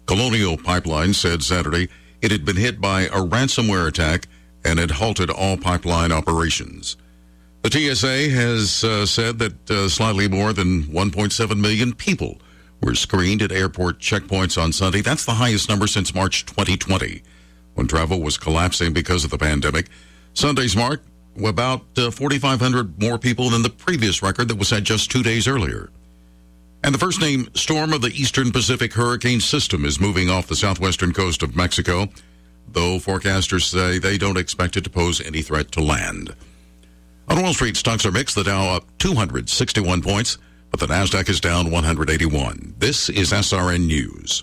Colonial Pipeline said Saturday it had been hit by a ransomware attack and had halted all pipeline operations. The TSA has said that slightly more than 1.7 million people were screened at airport checkpoints on Sunday. That's the highest number since March 2020, when travel was collapsing because of the pandemic. Sunday's mark, about 4,500 more people than the previous record that was set just 2 days earlier. And the first-named storm of the Eastern Pacific hurricane system is moving off the southwestern coast of Mexico, though forecasters say they don't expect it to pose any threat to land. On Wall Street, stocks are mixed. The Dow up 261 points, but the Nasdaq is down 181. This is SRN News.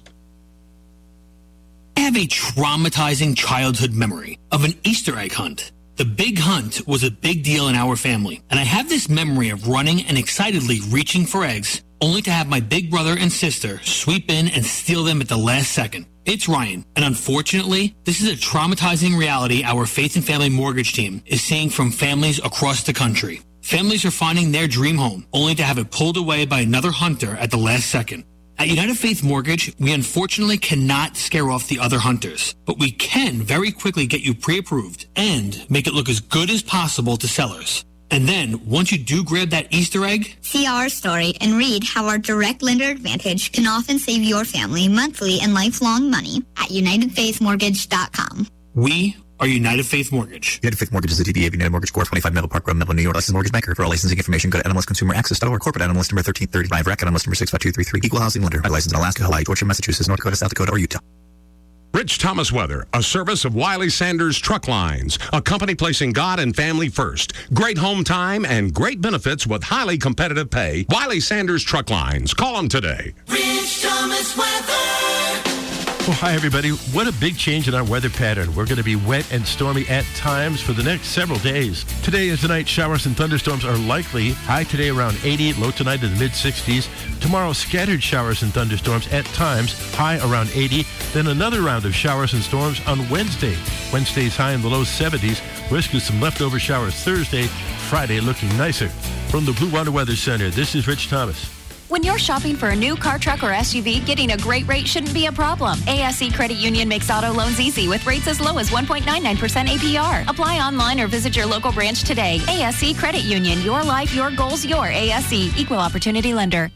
I have a traumatizing childhood memory of an Easter egg hunt. The big hunt was a big deal in our family, and I have this memory of running and excitedly reaching for eggs, only to have my big brother and sister sweep in and steal them at the last second. It's Ryan, and unfortunately, this is a traumatizing reality our Faith and Family Mortgage team is seeing from families across the country. Families are finding their dream home, only to have it pulled away by another hunter at the last second. At United Faith Mortgage, we unfortunately cannot scare off the other hunters, but we can very quickly get you pre-approved and make it look as good as possible to sellers. And then, once you do grab that Easter egg, see our story and read how our direct lender advantage can often save your family monthly and lifelong money at UnitedFaithMortgage.com. We are United Faith Mortgage. United Faith Mortgage is a DBA of United Mortgage Corp. 25 Melville Park Road, Melville, New York. Licensed mortgage banker. For all licensing information, go to NMLSConsumerAccess.org. Corporate NMLS number 1335. Racket NMLS number 65233. Equal housing lender. Licensed in Alaska, Hawaii, Georgia, Massachusetts, North Dakota, South Dakota, or Utah. Rich Thomas Weather, a service of Wiley Sanders Truck Lines, a company placing God and family first. Great home time and great benefits with highly competitive pay. Wiley Sanders Truck Lines. Call them today. Rich Thomas Weather. Well, hi, everybody. What a big change in our weather pattern. We're going to be wet and stormy at times for the next several days. Today and tonight, showers and thunderstorms are likely. High today around 80, low tonight in the mid-60s. Tomorrow, scattered showers and thunderstorms at times, high around 80. Then another round of showers and storms on Wednesday. Wednesday's high in the low 70s. Risk of some leftover showers Thursday. Friday looking nicer. From the Blue Water Weather Center, this is Rich Thomas. When you're shopping for a new car, truck, or SUV, getting a great rate shouldn't be a problem. ASE Credit Union makes auto loans easy with rates as low as 1.99% APR. Apply online or visit your local branch today. ASE Credit Union, your life, your goals, your ASE. Equal Opportunity Lender.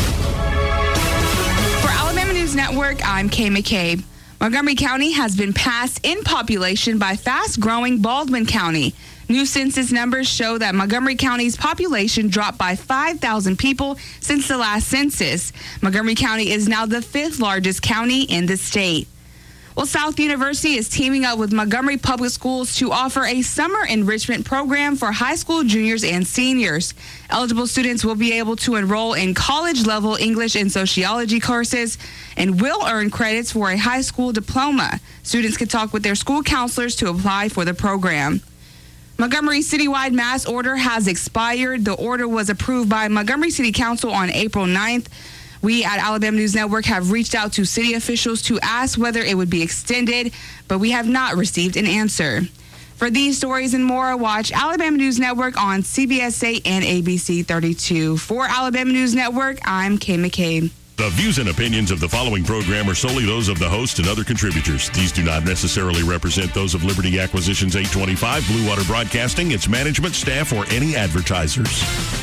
For Alabama News Network, I'm Kay McCabe. Montgomery County has been passed in population by fast-growing Baldwin County. New census numbers show that Montgomery County's population dropped by 5,000 people since the last census. Montgomery County is now the 5th largest county in the state. Well, South University is teaming up with Montgomery Public Schools to offer a summer enrichment program for high school juniors and seniors. Eligible students will be able to enroll in college-level English and sociology courses and will earn credits for a high school diploma. Students can talk with their school counselors to apply for the program. Montgomery's citywide mass order has expired. The order was approved by Montgomery City Council on April 9th. We at Alabama News Network have reached out to city officials to ask whether it would be extended, but we have not received an answer. For these stories and more, watch Alabama News Network on CBS 8 and ABC 32. For Alabama News Network, I'm Kay McCabe. The views and opinions of the following program are solely those of the host and other contributors. These do not necessarily represent those of Liberty Acquisitions 825, Blue Water Broadcasting, its management, staff, or any advertisers.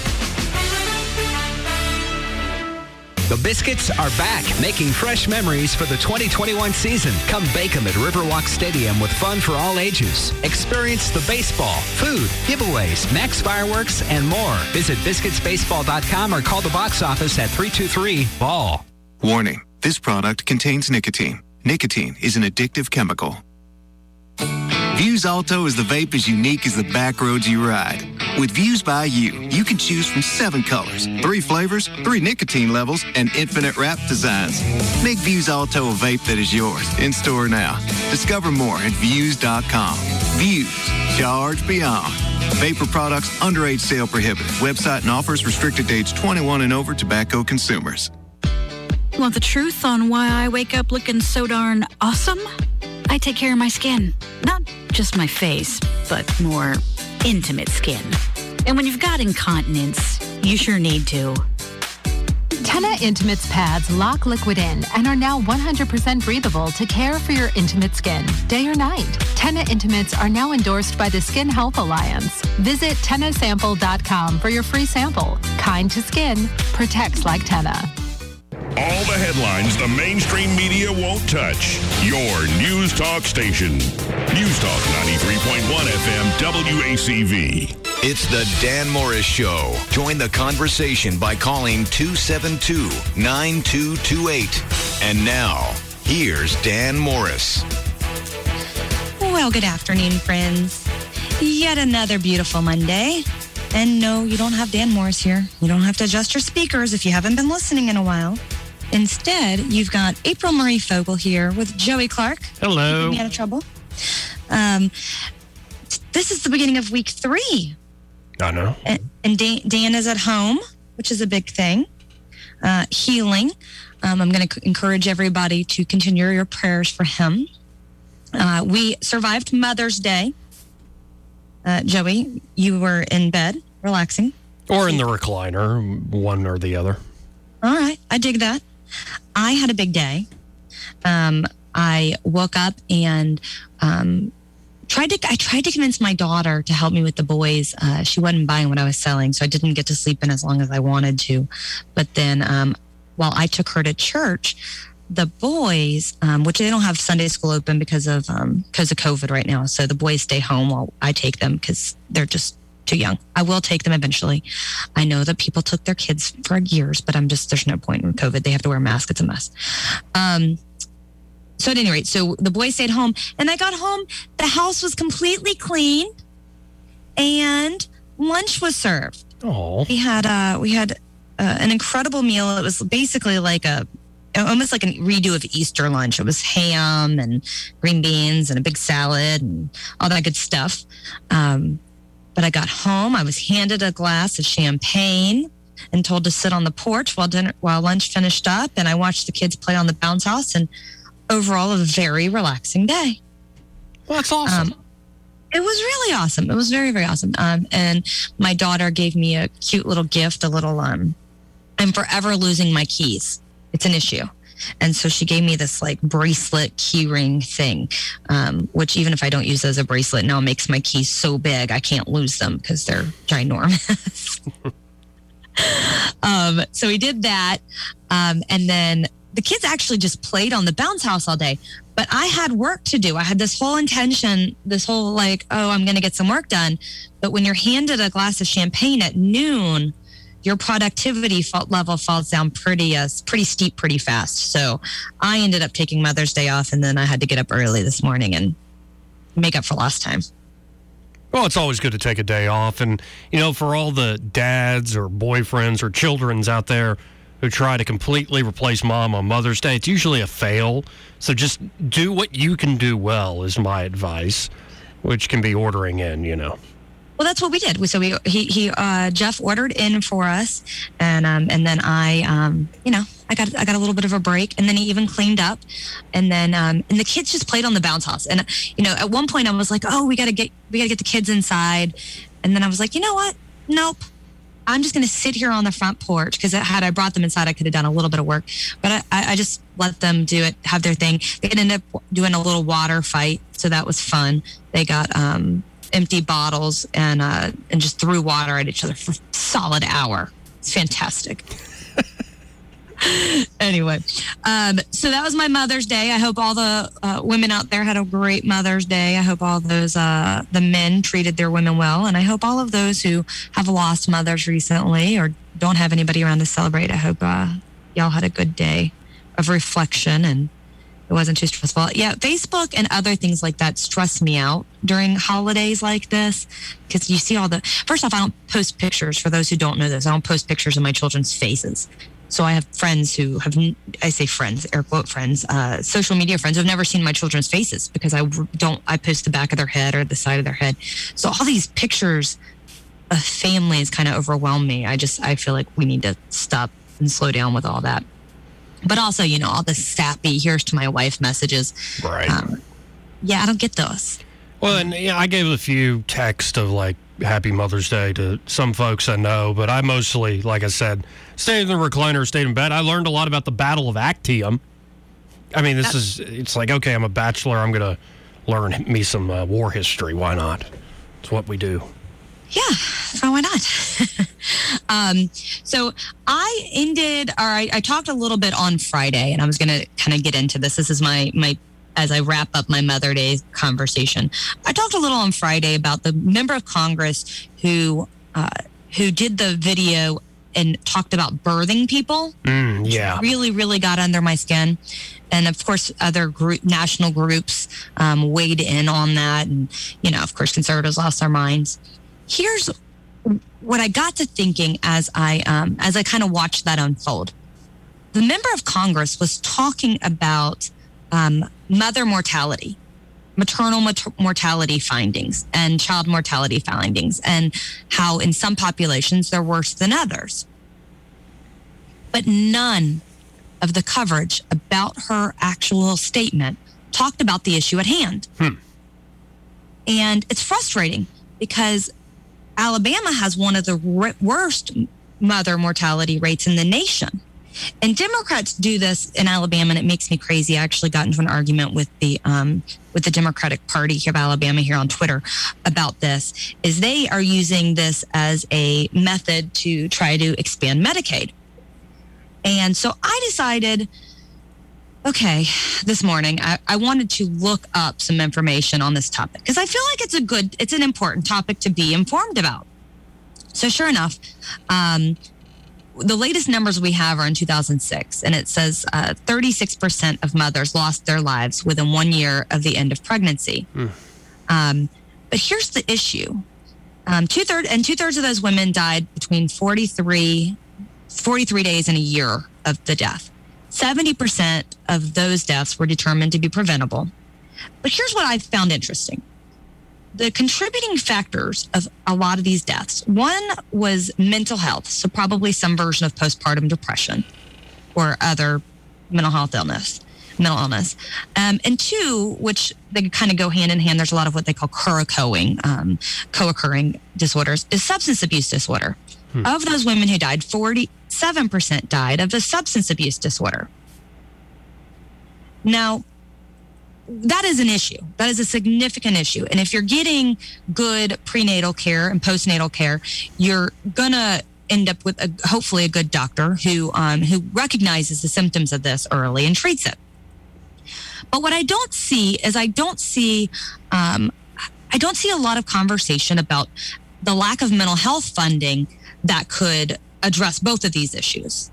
The Biscuits are back, making fresh memories for the 2021 season. Come bake them at Riverwalk Stadium with fun for all ages. Experience the baseball, food, giveaways, max fireworks, and more. Visit biscuitsbaseball.com or call the box office at 323-BALL. Warning, this product contains nicotine. Nicotine is an addictive chemical. Views Alto is the vape as unique as the back roads you ride. With Views by You, you can choose from 7 colors, 3 flavors, 3 nicotine levels, and infinite wrap designs. Make Views Alto a vape that is yours. In store now. Discover more at Views.com. Views. Charge beyond. Vapor products, underage sale prohibited. Website and offers restricted to age 21 and over tobacco consumers. You want the truth on why I wake up looking so darn awesome? I take care of my skin. Not just my face, but more intimate skin. And when you've got incontinence, you sure need to. Tena Intimates pads lock liquid in and are now 100% breathable to care for your intimate skin, day or night. Tena Intimates are now endorsed by the Skin Health Alliance. Visit TenaSample.com for your free sample. Kind to skin, protects like Tena. All the headlines the mainstream media won't touch. Your News Talk station. News Talk 93.1 FM WACV. It's the Dan Morris Show. Join the conversation by calling 272-9228. And now, here's Dan Morris. Well, good afternoon, friends. Yet another beautiful Monday. And no, you don't have Dan Morris here. You don't have to adjust your speakers if you haven't been listening in a while. Instead, you've got April Marie Fogle here with Joey Clark. Hello. Keeping me out of trouble. This is the beginning of week 3. I know. And Dan is at home, which is a big thing. Healing. I'm going to encourage everybody to continue your prayers for him. We survived Mother's Day. Joey, you were in bed, relaxing. Or in the recliner, one or the other. All right, I dig that. I had a big day. I woke up and tried to convince my daughter to help me with the boys. She wasn't buying what I was selling, so I didn't get to sleep in as long as I wanted to. But then while I took her to church, the boys, which they don't have Sunday school open because of COVID right now, so the boys stay home while I take them because they're just too young. I will take them eventually. I know that people took their kids for years, but there's no point in COVID. They have to wear a mask. It's a mess. So at any rate, so the boys stayed home, and I got home. The house was completely clean, and lunch was served. Oh, we had an incredible meal. It was basically almost like a redo of Easter lunch. It was ham and green beans and a big salad and all that good stuff. But I got home. I was handed a glass of champagne and told to sit on the porch while lunch finished up. And I watched the kids play on the bounce house. And overall, a very relaxing day. Well, that's awesome. It was really awesome. It was very, very awesome. And my daughter gave me a cute little gift, I'm forever losing my keys. It's an issue. And so she gave me this bracelet key ring thing, which even if I don't use it as a bracelet now, makes my keys so big I can't lose them because they're ginormous. So we did that. And then the kids actually just played on the bounce house all day. But I had work to do. I had this whole intention, I'm going to get some work done. But when you're handed a glass of champagne at noon, your productivity level falls down pretty steep pretty fast. So I ended up taking Mother's Day off, and then I had to get up early this morning and make up for lost time. Well, it's always good to take a day off. And, for all the dads or boyfriends or childrens out there who try to completely replace mom on Mother's Day, it's usually a fail. So just do what you can do well is my advice, which can be ordering in, Well, that's what we did. So Jeff ordered in for us, and then I got a little bit of a break, and then he even cleaned up, and then and the kids just played on the bounce house, and at one point I was like, oh, we gotta get the kids inside, and then I was like, you know what? Nope. I'm just going to sit here on the front porch because had I brought them inside, I could have done a little bit of work, but I just let them do it, have their thing. They ended up doing a little water fight, so that was fun. They got empty bottles and just threw water at each other for a solid hour. It's fantastic. Anyway, so that was my Mother's Day. I hope all the women out there had a great Mother's Day. I hope all those the men treated their women well, and I hope all of those who have lost mothers recently or don't have anybody around to celebrate, I hope y'all had a good day of reflection and it wasn't too stressful. Yeah, Facebook and other things like that stress me out during holidays like this because you see first off, I don't post pictures. For those who don't know this, I don't post pictures of my children's faces. So I have friends who I say friends, air quote friends, social media friends who have never seen my children's faces because I post the back of their head or the side of their head. So all these pictures of families kind of overwhelm me. I feel like we need to stop and slow down with all that. But also, all the sappy, here's to my wife messages. Right. Yeah, I don't get those. Well, and I gave a few texts of Happy Mother's Day to some folks I know, but I mostly, like I said, stayed in the recliner, stayed in bed. I learned a lot about the Battle of Actium. I mean, it's like, okay, I'm a bachelor. I'm going to learn me some war history. Why not? It's what we do. Yeah, so why not? So I talked a little bit on Friday, and I was going to kind of get into this. This is my as I wrap up my Mother Day conversation. I talked a little on Friday about the member of Congress who did the video and talked about birthing people. Yeah. Really, really got under my skin. And of course, other national groups weighed in on that. And, of course, conservatives lost their minds. Here's what I got to thinking as I kind of watched that unfold. The member of Congress was talking about mother mortality, maternal mortality findings, and child mortality findings, and how in some populations they're worse than others. But none of the coverage about her actual statement talked about the issue at hand. And it's frustrating because Alabama has one of the worst mother mortality rates in the nation. And Democrats do this in Alabama, and it makes me crazy. I actually got into an argument with the Democratic Party of Alabama here on Twitter about this, is they are using this as a method to try to expand Medicaid. And so I decided, okay, this morning, I wanted to look up some information on this topic because I feel like it's an important topic to be informed about. So sure enough, the latest numbers we have are in 2006, and it says 36% of mothers lost their lives within 1 year of the end of pregnancy. But here's the issue. Two-thirds of those women died between 43 days and a year of the death. 70% of those deaths were determined to be preventable. But here's what I found interesting. The contributing factors of a lot of these deaths, one was mental health, so probably some version of postpartum depression or other mental illness. And two, which they kind of go hand in hand, there's a lot of what they call co-occurring disorders, is substance abuse disorder. Of those women who died, 47% died of a substance abuse disorder. Now, that is an issue. That is a significant issue. And if you're getting good prenatal care and postnatal care, you're going to end up with hopefully a good doctor who recognizes the symptoms of this early and treats it. But what I don't see is I don't see a lot of conversation about the lack of mental health funding that could address both of these issues.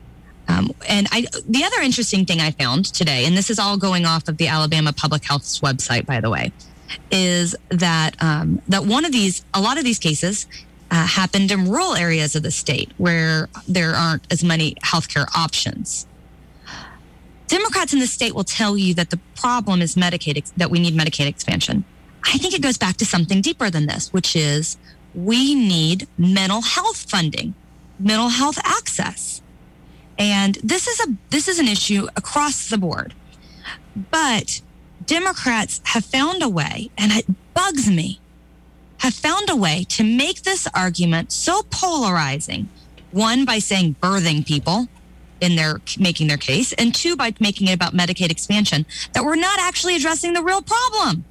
The other interesting thing I found today, and this is all going off of the Alabama Public Health's website, by the way, is that a lot of these cases happened in rural areas of the state where there aren't as many healthcare options. Democrats in the state will tell you that the problem is Medicaid, that we need Medicaid expansion. I think it goes back to something deeper than this, which is we need mental health funding, mental health access. And this is an issue across the board. But Democrats have found a way, and it bugs me, have found a way to make this argument so polarizing. One, by saying birthing people in making their case, and two, by making it about Medicaid expansion, that we're not actually addressing the real problem.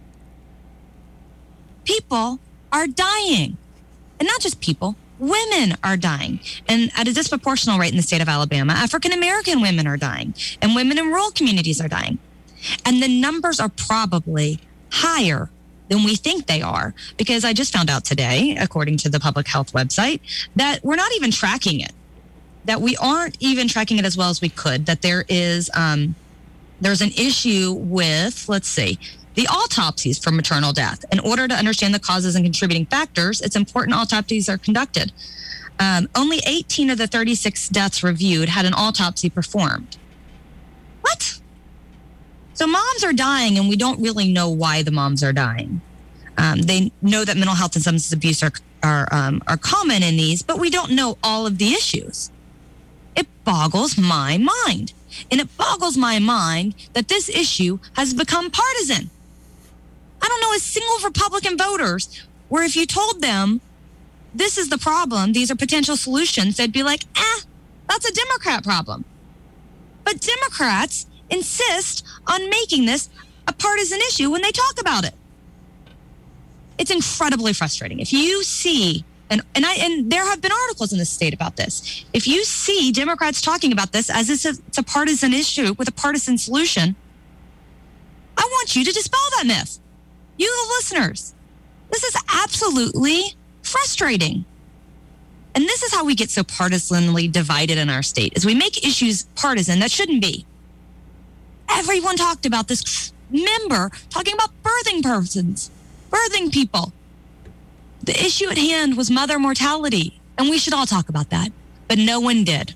People are dying. And not just people, women are dying. And at a disproportional rate in the state of Alabama, African-American women are dying. And women in rural communities are dying. And the numbers are probably higher than we think they are. Because I just found out today, according to the public health website, that we're not even tracking it. That we aren't even tracking it as well as we could. That there is, there's an issue with, the autopsies for maternal death. In order to understand the causes and contributing factors, it's important autopsies are conducted. Only 18 of the 36 deaths reviewed had an autopsy performed. What? So moms are dying, and we don't really know why the moms are dying. They know that mental health and substance abuse are common in these, but we don't know all of the issues. It boggles my mind. And it boggles my mind that this issue has become partisan. I don't know a single Republican voters where if you told them, this is the problem, these are potential solutions, they'd be like, that's a Democrat problem. But Democrats insist on making this a partisan issue when they talk about it. It's incredibly frustrating. If you see, and there have been articles in the state about this, if you see Democrats talking about this as it's a partisan issue with a partisan solution, I want you to dispel that myth. You, the listeners. This is absolutely frustrating. And this is how we get so partisanly divided in our state, is we make issues partisan that shouldn't be. Everyone talked about this member talking about birthing persons, birthing people. The issue at hand was mother mortality, and we should all talk about that, but no one did.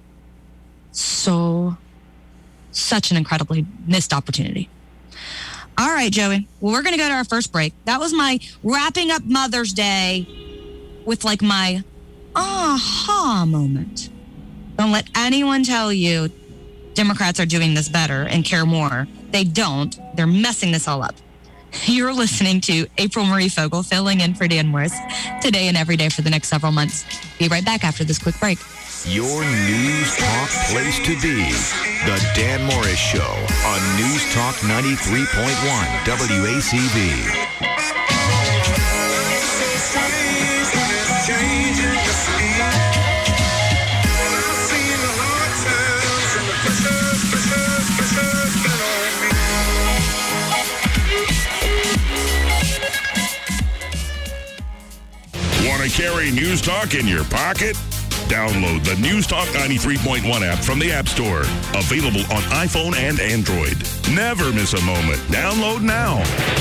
Such an incredibly missed opportunity. All right, Joey. Well, we're going to go to our first break. That was my wrapping up Mother's Day with like my aha moment. Don't let anyone tell you Democrats are doing this better and care more. They don't. They're messing this all up. You're listening to April Marie Fogle filling in for Dan Morris today and every day for the next several months. Be right back after this quick break. Your News Talk place to be. The Dan Morris Show on News Talk 93.1 WACV. Want to carry News Talk in your pocket? Download the News Talk 93.1 app from the App Store. Available on iPhone and Android. Never miss a moment. Download now.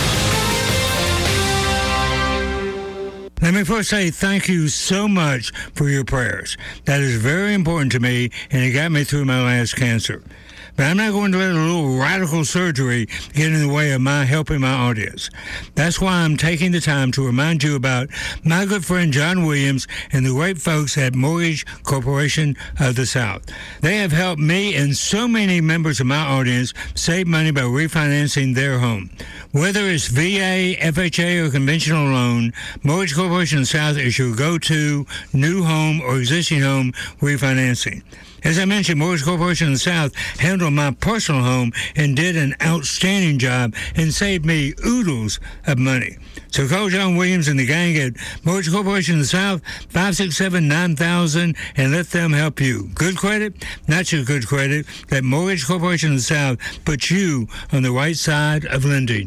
Let me first say thank you so much for your prayers. That is very important to me, and it got me through my last cancer. But I'm not going to let a little radical surgery get in the way of my helping my audience. That's why I'm taking the time to remind you about my good friend John Williams and the great folks at Mortgage Corporation of the South. They have helped me and so many members of my audience save money by refinancing their home. Whether it's VA, FHA, or conventional loan, Mortgage Corporation of the South is your go-to new home or existing home refinancing. As I mentioned, Mortgage Corporation of the South handled my personal home and did an outstanding job and saved me oodles of money. So call John Williams and the gang at Mortgage Corporation of the South, 567-9000, and let them help you. Good credit, not just good credit. Let Mortgage Corporation of the South put you on the right side of lending.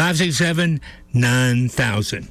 567-9000.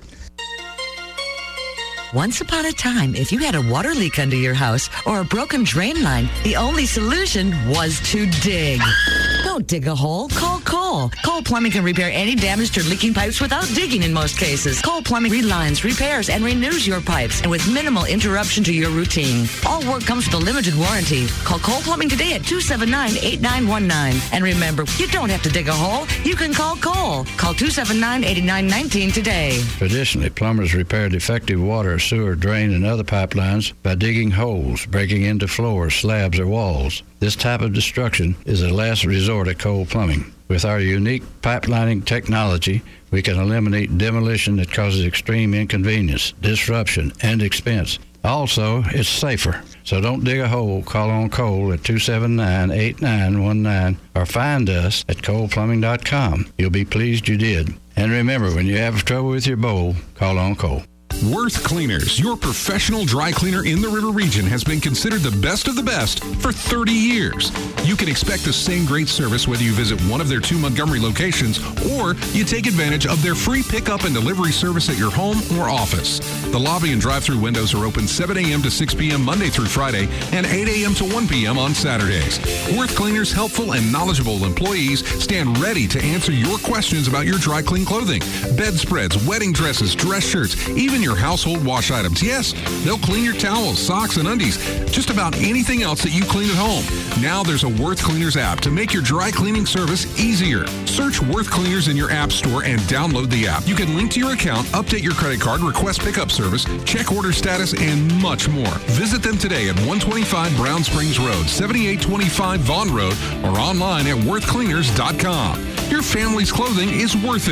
Once upon a time, if you had a water leak under your house or a broken drain line, the only solution was to dig. Don't dig a hole. Call Cole. Cole Plumbing can repair any damaged or leaking pipes without digging in most cases. Cole Plumbing relines, repairs, and renews your pipes, and with minimal interruption to your routine. All work comes with a limited warranty. Call Cole Plumbing today at 279-8919. And remember, you don't have to dig a hole. You can call Cole. Call 279-8919 today. Traditionally, plumbers repair defective water, sewer, drain, and other pipelines by digging holes, breaking into floors, slabs, or walls. This type of destruction is a last resort at Cole Plumbing. With our unique pipelining technology, we can eliminate demolition that causes extreme inconvenience, disruption, and expense. Also, it's safer. So don't dig a hole. Call on Cole at 279-8919 or find us at coleplumbing.com. You'll be pleased you did. And remember, when you have trouble with your bowl, call on Cole. Worth Cleaners, your professional dry cleaner in the River Region, has been considered the best of the best for 30 years. You can expect the same great service whether you visit one of their 2 Montgomery locations or you take advantage of their free pickup and delivery service at your home or office. The lobby and drive-through windows are open 7 a.m. to 6 p.m. Monday through Friday and 8 a.m. to 1 p.m. on Saturdays. Worth Cleaners' helpful and knowledgeable employees stand ready to answer your questions about your dry clean clothing, bedspreads, wedding dresses, dress shirts, even your household wash items. Yes, they'll clean your towels, socks, and undies. Just about anything else that you clean at home. Now there's a Worth Cleaners app to make your dry cleaning service easier. Search Worth Cleaners in your app store and download the app. You can link to your account, update your credit card, request pickup service, check order status, and much more. Visit them today at 125 Brown Springs Road, 7825 Vaughn Road, or online at worthcleaners.com. Your family's clothing is worth it.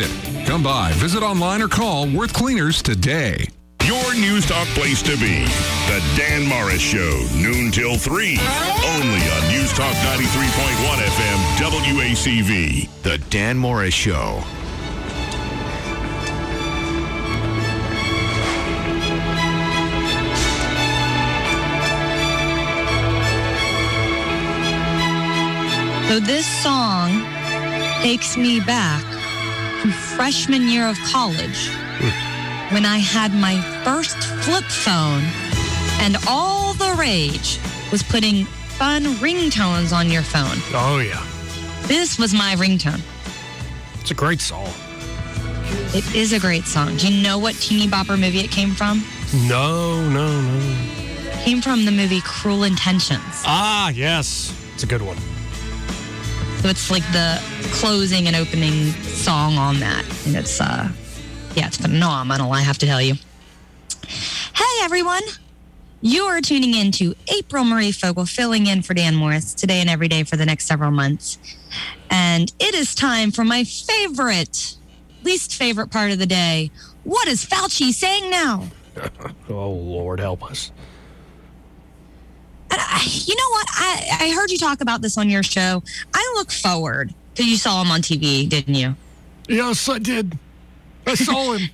Come by, visit online, or call Worth Cleaners today. Your News Talk place to be. The Dan Morris Show, noon till 3. Only on News Talk 93.1 FM, WACV. The Dan Morris Show. So this song takes me back to freshman year of college when I had my first flip phone, and all the rage was putting fun ringtones on your phone. Oh, yeah. This was my ringtone. It's a great song. It is a great song. Do you know what teeny bopper movie it came from? No. It came from the movie Cruel Intentions. Ah, yes. It's a good one. So it's like the closing and opening song on that. And it's, it's phenomenal, I have to tell you. Hey, everyone. You are tuning in to April Marie Fogel, filling in for Dan Morris today and every day for the next several months. And it is time for my least favorite part of the day. What is Fauci saying now? Oh, Lord, help us. And you know what? I heard you talk about this on your show. I look forward to you saw him on TV, didn't you? Yes, I did. I saw him.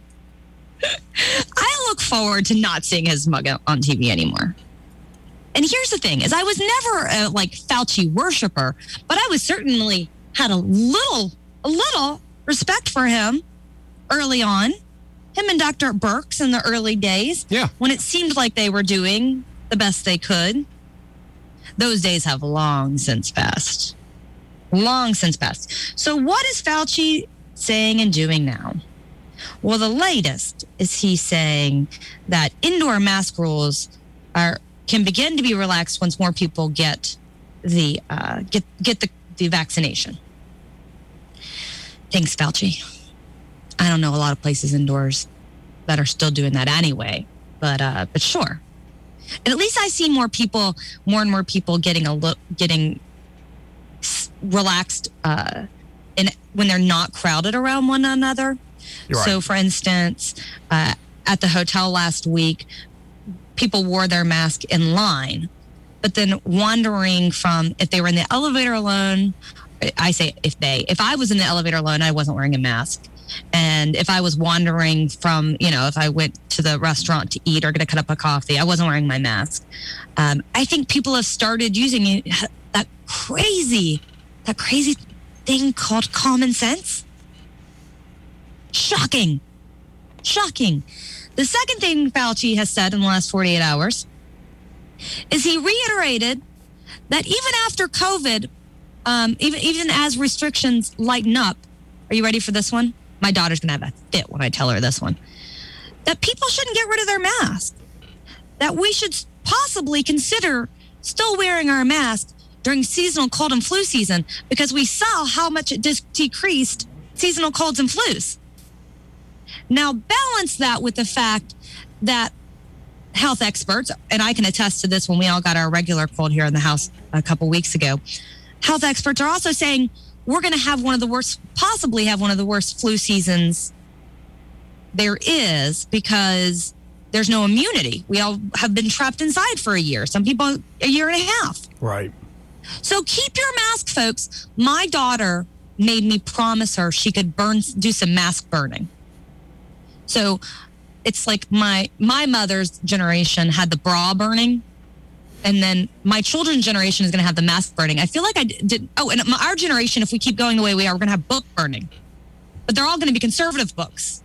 I look forward to not seeing his mug on TV anymore. And here's the thing, is I was never a Fauci worshiper, but I was certainly had a little respect for him early on. Him and Dr. Birx in the early days. Yeah. When it seemed like they were doing the best they could. Those days have long since passed. Long since passed. So what is Fauci saying and doing now? Well, the latest is he saying that indoor mask rules can begin to be relaxed once more people get the vaccination. Thanks, Fauci. I don't know a lot of places indoors that are still doing that anyway, but sure. And at least I see more and more people getting relaxed when they're not crowded around one another. Right. So, for instance, at the hotel last week, people wore their mask in line, but then wandering from, if they were in the elevator alone, I say if I was in the elevator alone, I wasn't wearing a mask. And if I was wandering from, if I went to the restaurant to eat or get a cup of coffee, I wasn't wearing my mask. I think people have started using that crazy thing called common sense. Shocking. The second thing Fauci has said in the last 48 hours is he reiterated that even after COVID, even as restrictions lighten up, are you ready for this one? My daughter's going to have a fit when I tell her this one. That people shouldn't get rid of their mask. That we should possibly consider still wearing our mask during seasonal cold and flu season because we saw how much it decreased seasonal colds and flus. Now, balance that with the fact that health experts, and I can attest to this when we all got our regular cold here in the house a couple weeks ago, health experts are also saying we're going to have possibly have one of the worst flu seasons there is because there's no immunity. We all have been trapped inside for a year. Some people, a year and a half. Right. So keep your mask, folks. My daughter made me promise her she could do some mask burning. So it's like my mother's generation had the bra burning. And then my children's generation is going to have the mask burning. I feel like I did. Oh, and our generation, if we keep going the way we are, we're going to have book burning. But they're all going to be conservative books.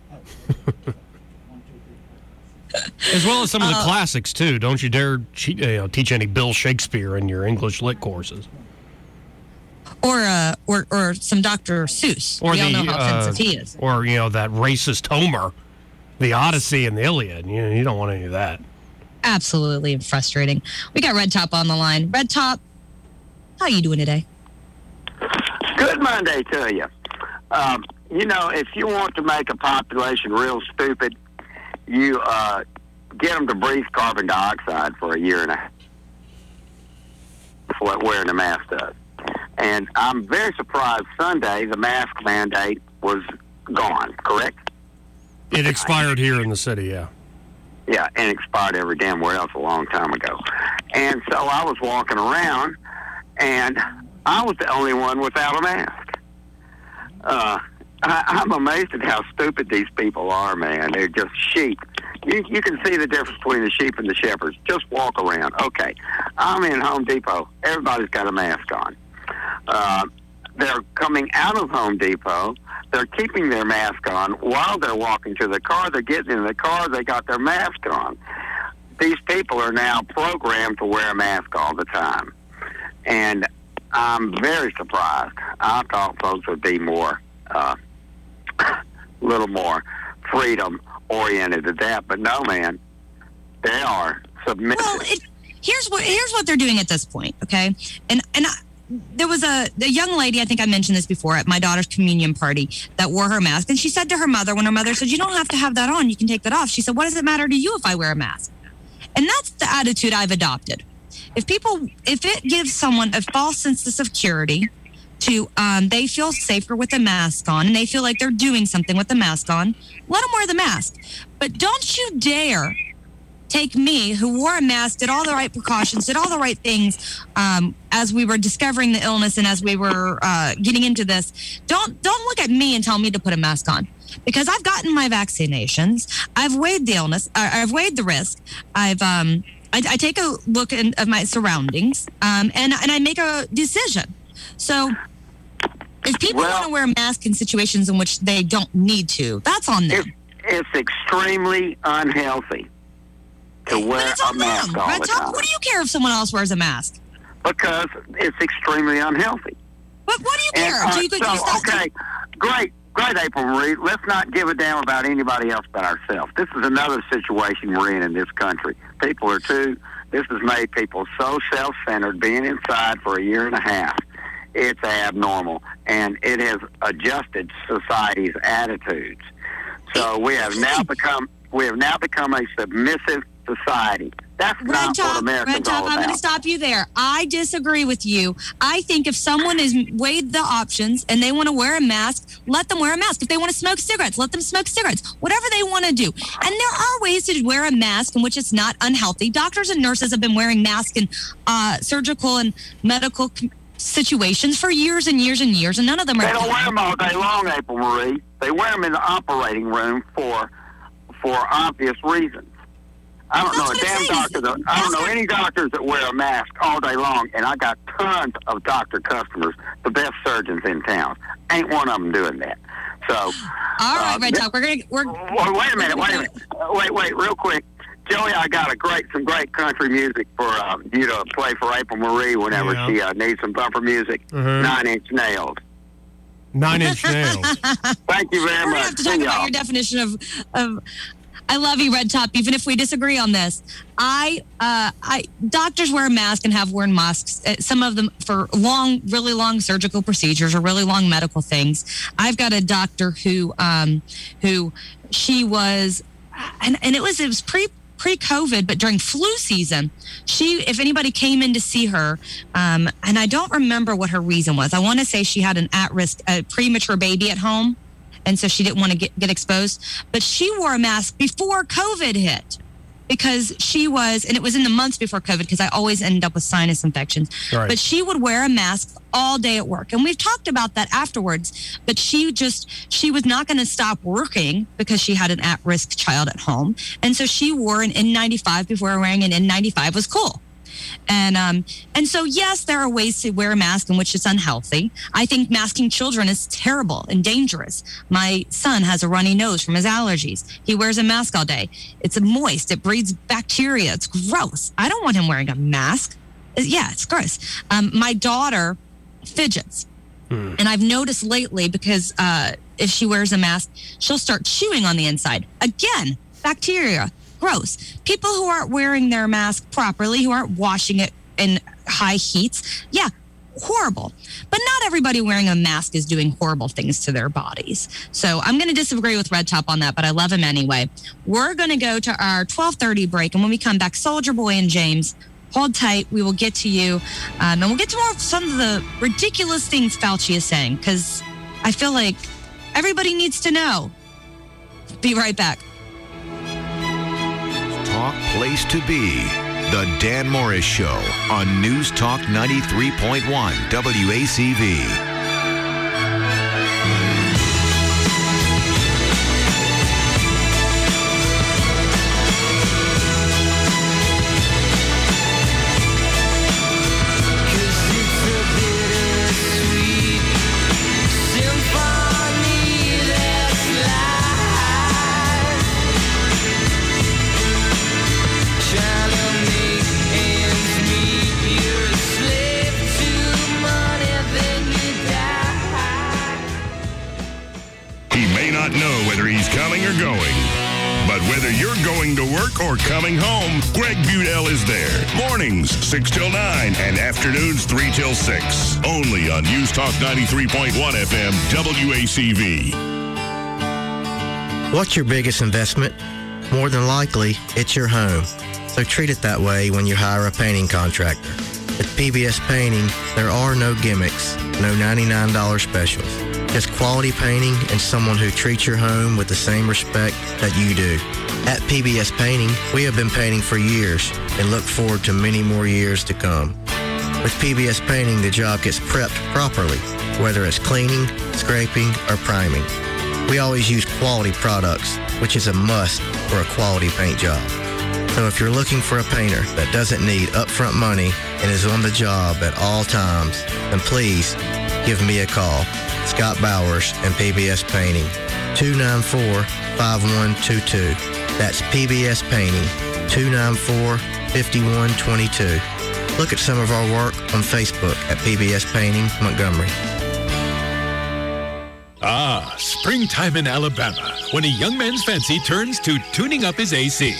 As well as some of the classics, too. Don't you dare teach any Bill Shakespeare in your English lit courses. Or some Dr. Seuss. Or we all know how offensive he is. Or, that racist Homer, the Odyssey and the Iliad. You don't want any of that. Absolutely frustrating. We got Red Top on the line. Red Top, how you doing today? Good Monday to you. If you want to make a population real stupid, you get them to breathe carbon dioxide for a year and a half. That's what wearing a mask does. And I'm very surprised Sunday the mask mandate was gone, correct? It expired here in the city, yeah. Yeah, and expired every damn where else a long time ago. And so I was walking around, and I was the only one without a mask. I'm amazed at how stupid these people are, man. They're just sheep. You can see the difference between the sheep and the shepherds. Just walk around. Okay, I'm in Home Depot. Everybody's got a mask on. They're coming out of Home Depot. They're keeping their mask on while they're walking to the car. They're getting in the car. They got their mask on. These people are now programmed to wear a mask all the time. And I'm very surprised. I thought folks would be more, a little more freedom-oriented at that. But no, man, they are submissive. Well, here's what they're doing at this point, okay? And there was a young lady, I think I mentioned this before, at my daughter's communion party that wore her mask. And she said to her mother, when her mother said, you don't have to have that on, you can take that off. She said, what does it matter to you if I wear a mask? And that's the attitude I've adopted. If it gives someone a false sense of security to, they feel safer with a mask on and they feel like they're doing something with the mask on, let them wear the mask. But don't you dare take me, who wore a mask, did all the right precautions, did all the right things as we were discovering the illness and as we were getting into this. Don't look at me and tell me to put a mask on, because I've gotten my vaccinations. I've weighed the illness. I've weighed the risk. I take a look of my surroundings and I make a decision. So if people want to wear a mask in situations in which they don't need to, that's on them. It's extremely unhealthy to wear a mask all the time. What do you care if someone else wears a mask? Because it's extremely unhealthy. But what do you care? Okay, great, April Marie. Let's not give a damn about anybody else but ourselves. This is another situation we're in this country. This has made people so self-centered, being inside for a year and a half. It's abnormal, and it has adjusted society's attitudes. So we have now become a submissive society. That's not what America's all about. I'm going to stop you there. I disagree with you. I think if someone has weighed the options and they want to wear a mask, let them wear a mask. If they want to smoke cigarettes, let them smoke cigarettes. Whatever they want to do. And there are ways to wear a mask in which it's not unhealthy. Doctors and nurses have been wearing masks in surgical and medical situations for years and years and years, and none of them are... They don't wear them all day long, April Marie. They wear them in the operating room for obvious reasons. I don't know a damn doctor. I don't know any doctors that wear a mask all day long, and I got tons of doctor customers, the best surgeons in town. Ain't one of them doing that. So, all right, Red Talk. Wait a minute. Wait, real quick, Joey. I got some great country music for you to play for April Marie whenever she needs some bumper music. 9 Inch Nails. 9 Inch Nails. Thank you very much. We're going to have to talk about your definition of I love you, Red Top, even if we disagree on this. Doctors wear a mask and have worn masks, some of them for really long surgical procedures or really long medical things. I've got a doctor who she was, and it was pre-COVID, but during flu season, if anybody came in to see her, and I don't remember what her reason was. I want to say she had an at-risk, premature baby at home, and so she didn't want to get exposed. But she wore a mask before COVID hit because she was, and it was in the months before COVID because I always end up with sinus infections. Right. But she would wear a mask all day at work. And we've talked about that afterwards. But she was not going to stop working because she had an at-risk child at home. And so she wore an N95 before wearing an N95 was cool. And so, yes, there are ways to wear a mask in which it's unhealthy. I think masking children is terrible and dangerous. My son has a runny nose from his allergies. He wears a mask all day. It's moist. It breeds bacteria. It's gross. I don't want him wearing a mask. Yeah, it's gross. My daughter fidgets. And I've noticed lately because if she wears a mask, she'll start chewing on the inside. Again, bacteria. Gross. People who aren't wearing their mask properly, who aren't washing it in high heats, yeah, horrible. But not everybody wearing a mask is doing horrible things to their bodies. So I'm going to disagree with Red Top on that, but I love him anyway. We're going to go to our 12:30 break, and when we come back, Soldier Boy and James, hold tight. We will get to you, and we'll get to more of some of the ridiculous things Fauci is saying, because I feel like Everybody needs to know. Be right back. Talk place to be. The Dan Morris Show on News Talk 93.1 WACV. Know whether he's coming or going. But whether you're going to work or coming home, Greg Budell is there. Mornings, 6 till 9, and afternoons, 3 till 6. Only on News Talk 93.1 FM, WACV. What's your biggest investment? More than likely, it's your home. So treat it that way when you hire a painting contractor. At PBS Painting, there are no gimmicks, no $99 specials. Just quality painting and someone who treats your home with the same respect that you do. At PBS Painting, we have been painting for years and look forward to many more years to come. With PBS Painting, the job gets prepped properly, whether it's cleaning, scraping, or priming. We always use quality products, which is a must for a quality paint job. So if you're looking for a painter that doesn't need upfront money and is on the job at all times, then please give me a call. Scott Bowers and PBS Painting, 294-5122. That's PBS Painting, 294-5122. Look at some of our work on Facebook at PBS Painting Montgomery. Ah, springtime in Alabama, when a young man's fancy turns to tuning up his AC.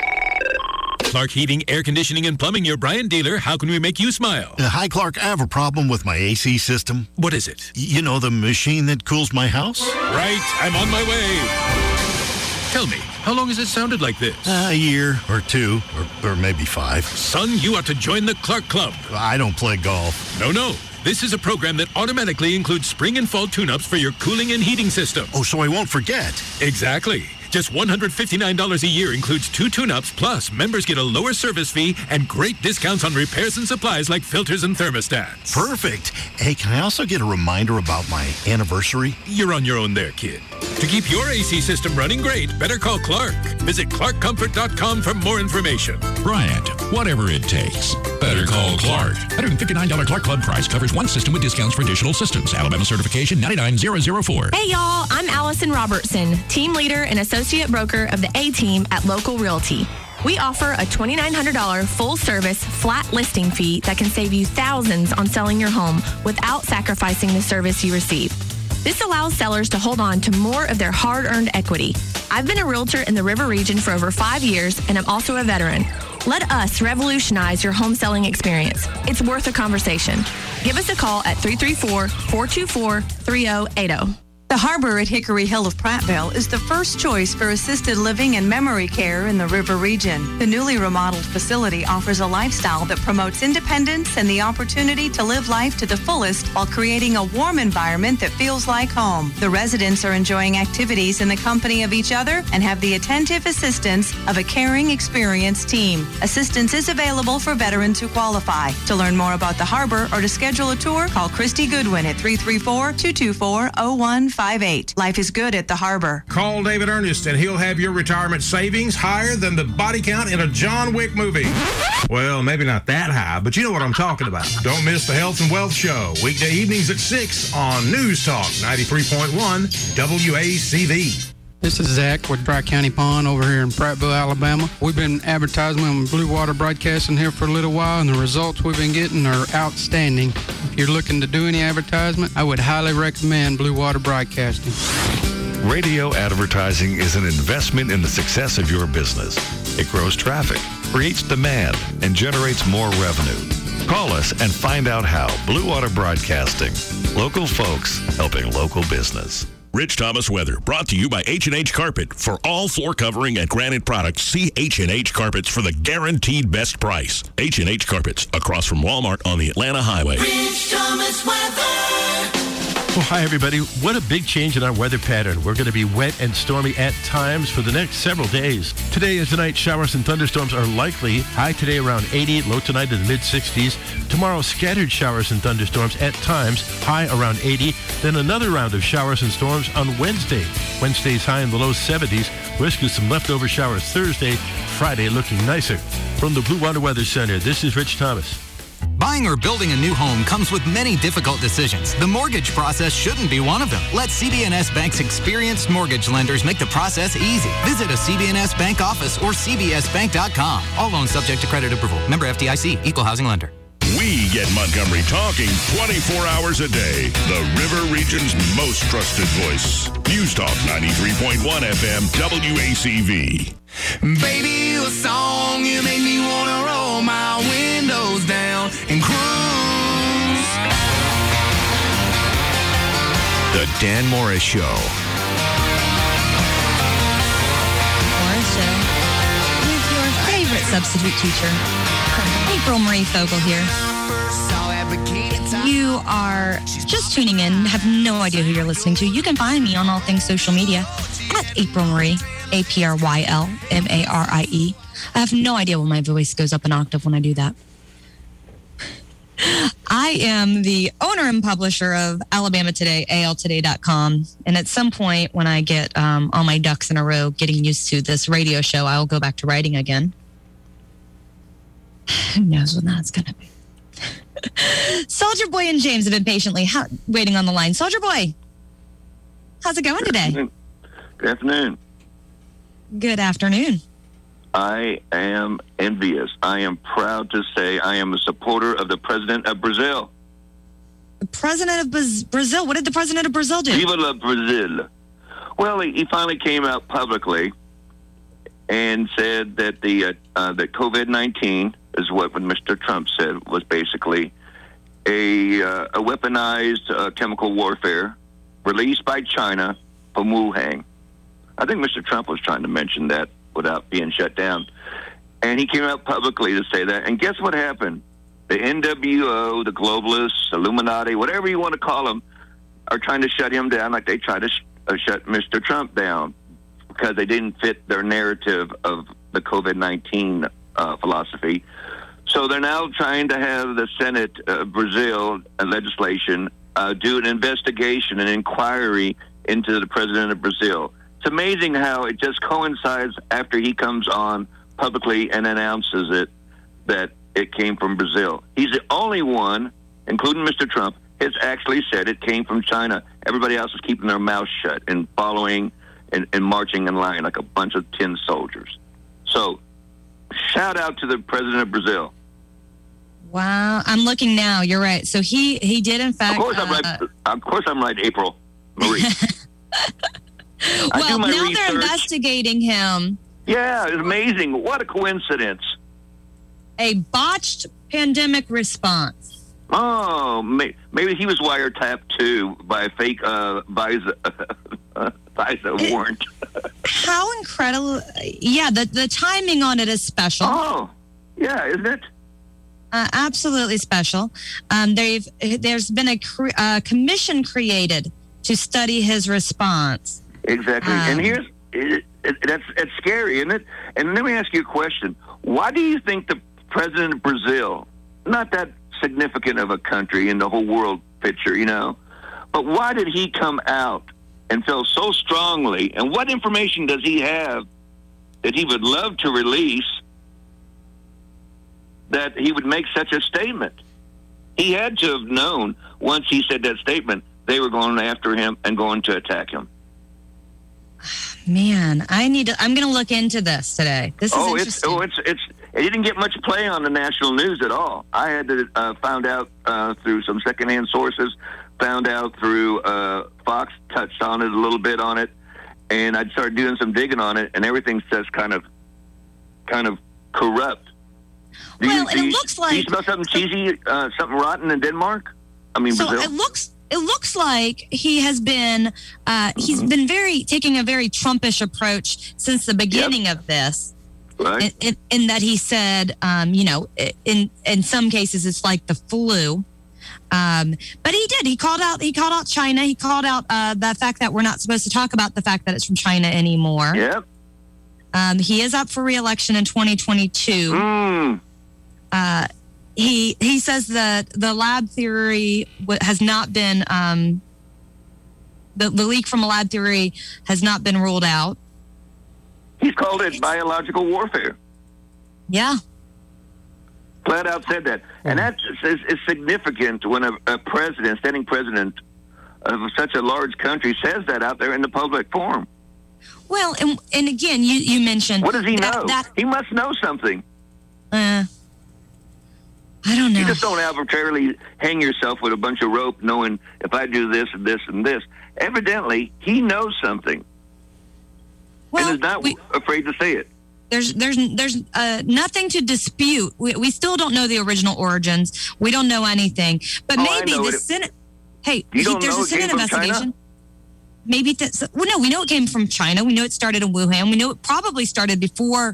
Clark Heating, Air Conditioning, and Plumbing, your Brian dealer. How can we make you smile? Hi, Clark. I have a problem with my AC system. What is it? You know, the machine that cools my house? Right. I'm on my way. Tell me, how long has it sounded like this? A year or two, or maybe 5. Son, you ought to join the Clark Club. I don't play golf. No. This is a program that automatically includes spring and fall tune-ups for your cooling and heating system. Oh, so I won't forget. Exactly. Just $159 a year includes 2 tune-ups, plus members get a lower service fee and great discounts on repairs and supplies like filters and thermostats. Perfect. Hey, can I also get a reminder about my anniversary? You're on your own there, kid. To keep your AC system running great, better call Clark. Visit clarkcomfort.com for more information. Bryant, whatever it takes. Better call Clark. $159 Clark Club price covers one system with discounts for additional systems. Alabama certification 99004. Hey y'all, I'm Allison Robertson, team leader and associate broker of the A-Team at Local Realty. We offer a $2,900 full-service flat listing fee that can save you thousands on selling your home without sacrificing the service you receive. This allows sellers to hold on to more of their hard-earned equity. I've been a realtor in the River region for over 5 years, and I'm also a veteran. Let us revolutionize your home selling experience. It's worth a conversation. Give us a call at 334-424-3080. The Harbor at Hickory Hill of Prattville is the first choice for assisted living and memory care in the River region. The newly remodeled facility offers a lifestyle that promotes independence and the opportunity to live life to the fullest while creating a warm environment that feels like home. The residents are enjoying activities in the company of each other and have the attentive assistance of a caring, experienced team. Assistance is available for veterans who qualify. To learn more about the Harbor or to schedule a tour, call Christy Goodwin at 334-224-0158. Life is good at the Harbor. Call David Ernest and he'll have your retirement savings higher than the body count in a John Wick movie. Well, maybe not that high, but you know what I'm talking about. Don't miss the Health and Wealth Show, weekday evenings at 6 on News Talk 93.1 WACV. This is Zach with Dry County Pond over here in Prattville, Alabama. We've been advertising on Blue Water Broadcasting here for a little while, and the results we've been getting are outstanding. If you're looking to do any advertisement, I would highly recommend Blue Water Broadcasting. Radio advertising is an investment in the success of your business. It grows traffic, creates demand, and generates more revenue. Call us and find out how. Blue Water Broadcasting. Local folks helping local business. Rich Thomas weather, brought to you by H&H Carpet. For all floor covering and granite products, see H&H Carpets for the guaranteed best price. H&H Carpets, across from Walmart on the Atlanta Highway. Rich Thomas weather. Well, hi, everybody. What a big change in our weather pattern. We're going to be wet and stormy at times for the next several days. Today and tonight, showers and thunderstorms are likely. High today around 80, low tonight in the mid-60s. Tomorrow, scattered showers and thunderstorms at times, high around 80. Then another round of showers and storms on Wednesday. Wednesday's high in the low 70s. Risk of some leftover showers Thursday. Friday looking nicer. From the Blue Water Weather Center, this is Rich Thomas. Buying or building a new home comes with many difficult decisions. The mortgage process shouldn't be one of them. Let CB&S Bank's experienced mortgage lenders make the process easy. Visit a CB&S Bank office or cbsbank.com. All loans subject to credit approval. Member FDIC, Equal Housing Lender. We get Montgomery talking 24 hours a day. The River Region's most trusted voice. News Talk 93.1 FM WACV. Baby, a song you make me want to roll my windows down and cruise. The Dan Morris Show. Morris Show with your favorite substitute teacher, April Marie Fogle here. You are just tuning in, have no idea who you're listening to. You can find me on all things social media at April Marie, APRYLMARIE. I have no idea why my voice goes up an octave when I do that. I am the owner and publisher of Alabama Today, ALtoday.com. And at some point when I get all my ducks in a row getting used to this radio show, I'll go back to writing again. Who knows when that's going to be. Soldier Boy and James have been patiently waiting on the line. Soldier Boy, how's it going today? Good afternoon. Good afternoon. I am envious. I am proud to say I am a supporter of the president of Brazil. The president of Brazil? What did the president of Brazil do? Viva la Brazil. Well, he finally came out publicly and said that that COVID-19 is what Mr. Trump said was basically a weaponized chemical warfare released by China from Wuhan. I think Mr. Trump was trying to mention that without being shut down. And he came out publicly to say that. And guess what happened? The NWO, the globalists, Illuminati, whatever you want to call them, are trying to shut him down like they tried to shut Mr. Trump down because they didn't fit their narrative of the COVID-19 philosophy. So they're now trying to have the Senate Brazil legislation do an investigation, an inquiry into the president of Brazil. It's amazing how it just coincides after he comes on publicly and announces it that it came from Brazil. He's the only one, including Mr. Trump, has actually said it came from China. Everybody else is keeping their mouth shut and following and marching in line like a bunch of tin soldiers. So, shout out to the president of Brazil. Wow, I'm looking now. You're right. So he did in fact. Of course I'm right, April Marie. Well, now they're investigating him. Yeah, it's amazing. What a coincidence. A botched pandemic response. Oh, maybe he was wiretapped too by a fake FISA warrant. How incredible! Yeah, the timing on it is special. Oh, yeah, isn't it? Absolutely special. There's been a commission created to study his response. Exactly, and that's scary, isn't it? And let me ask you a question: why do you think the president of Brazil, not that significant of a country in the whole world picture, but why did he come out and feel so strongly? And what information does he have that he would love to release that he would make such a statement? He had to have known once he said that statement, they were going after him and going to attack him. Man, I'm going to look into this today. This is interesting. It didn't get much play on the national news at all. I had to found out through some secondhand sources, found out through Fox touched on it a little bit on it, and I started doing some digging on it, and everything's just kind of corrupt. Do you smell something cheesy, something rotten in Denmark? Brazil? It looks like he has been he's been taking a very Trumpish approach since the beginning of this. Right. In that he said, in some cases it's like the flu. But he did. He called out China. He called out the fact that we're not supposed to talk about the fact that it's from China anymore. Yep. He is up for re-election in 2022. He says that the lab theory has not been the leak from a lab theory has not been ruled out. He's called it biological warfare. Yeah. Flat out said that. And that is significant when a standing president of such a large country says that out there in the public forum. Well, and again, you mentioned... What does he know? He must know something. I don't know. You just don't arbitrarily hang yourself with a bunch of rope knowing if I do this and this and this. Evidently, he knows something. Well, and is not afraid to say it. There's nothing to dispute. We still don't know the original origins. We don't know anything. But maybe the Senate... Hey, there's a Senate investigation. Maybe no, we know it came from China. We know it started in Wuhan. We know it probably started before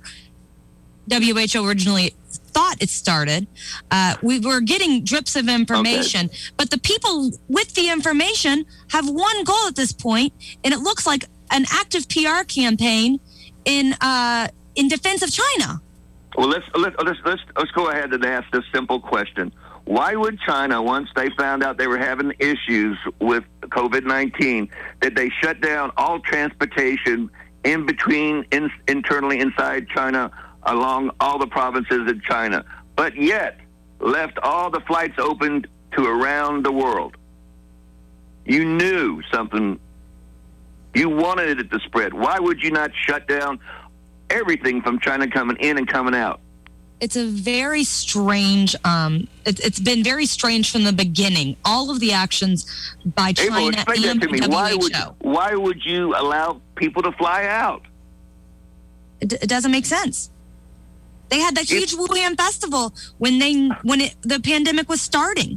WHO originally thought it started. We were getting drips of information, but the people with the information have one goal at this point, and it looks like an active PR campaign in defense of China. Well, let's go ahead and ask this simple question. Why would China, once they found out they were having issues with COVID-19, did they shut down all transportation internally inside China along all the provinces in China, but yet left all the flights open to around the world? You knew something. You wanted it to spread. Why would you not shut down everything from China coming in and coming out? It's a very strange, it's been very strange from the beginning. All of the actions by China and WHO. Why would you allow people to fly out? It doesn't make sense. They had that huge Wuhan festival when the pandemic was starting.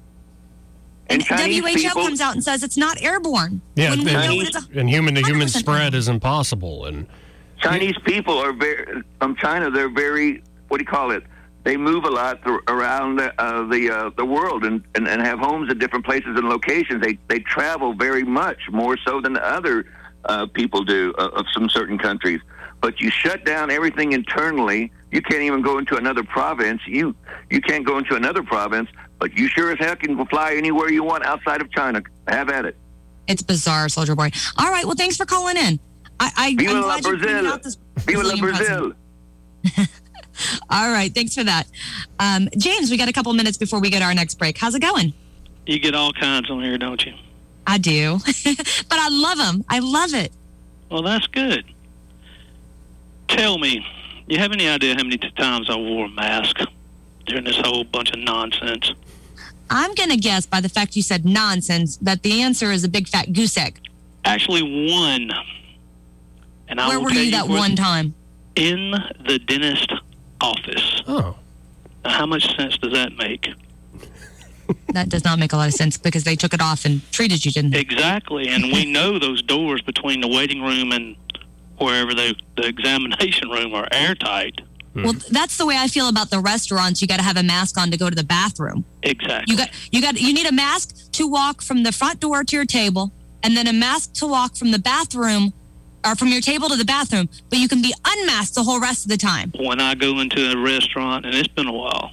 And WHO comes out and says it's not airborne. Yeah, and human-to-human spread is impossible. And Chinese people are from China. They're very, what do you call it? They move a lot around the world and have homes at different places and locations. They travel very much, more so than other people do of some certain countries. But you shut down everything internally. You can't even go into another province. You can't go into another province, but you sure as heck can fly anywhere you want outside of China. Have at it. It's bizarre, Soldier Boy. All right, well, thanks for calling in. Viva la Brazil. Viva la Brazil. All right, thanks for that. James, we got a couple minutes before we get our next break. How's it going? You get all kinds on here, don't you? I do. But I love them. I love it. Well, that's good. Tell me, you have any idea how many times I wore a mask during this whole bunch of nonsense? I'm going to guess by the fact you said nonsense that the answer is a big fat goose egg. Actually, one. And where were you that one time? In the dentist office. Oh. Now, how much sense does that make? That does not make a lot of sense because they took it off and treated you, didn't they? Exactly, and we know those doors between the waiting room and wherever the examination room are airtight. Well, that's the way I feel about the restaurants. You got to have a mask on to go to the bathroom. Exactly. You need a mask to walk from the front door to your table, and then a mask to walk from the bathroom or from your table to the bathroom. But you can be unmasked the whole rest of the time. When I go into a restaurant, and it's been a while,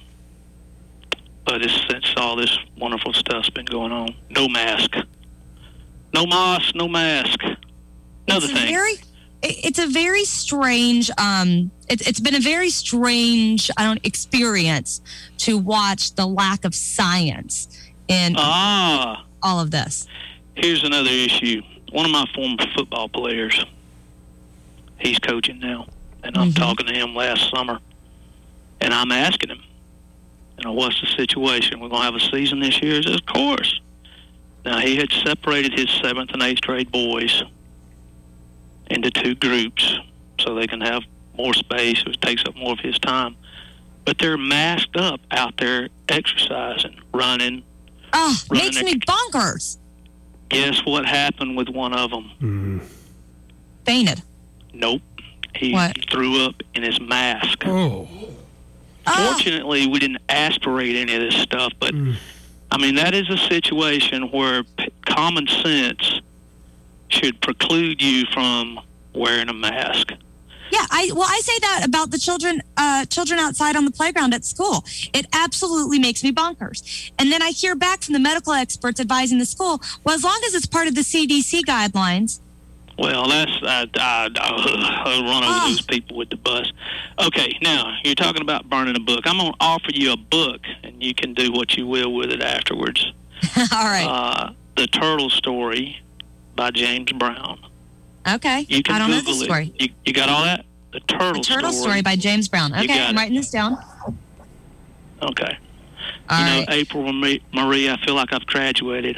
but it's since all this wonderful stuff's been going on. No mask. No mask. No mask. Another thing. It's a very strange. It's been a very strange experience to watch the lack of science in all of this. Here's another issue. One of my former football players, he's coaching now, and I'm talking to him last summer, and I'm asking him, what's the situation? We're going to have a season this year? He says, of course. Now, he had separated his 7th and 8th grade boys into 2 groups so they can have more space. It takes up more of his time. But they're masked up out there exercising, running. Oh, makes me bonkers. Guess what happened with one of them? Fainted. Nope. He threw up in his mask. Oh. Fortunately, we didn't aspirate any of this stuff, but I mean, that is a situation where common sense should preclude you from wearing a mask. Yeah, I say that about the children outside on the playground at school. It absolutely makes me bonkers. And then I hear back from the medical experts advising the school, well, as long as it's part of the CDC guidelines. Well, I'll run over those people with the bus. Okay, now, you're talking about burning a book. I'm going to offer you a book, and you can do what you will with it afterwards. All right. The Turtle Story by James Brown. Okay. You can I don't know Google the story. You got all that? The Turtle Story by James Brown. Okay, I'm writing this down. Okay. All you know, right. April Marie, I feel like I've graduated.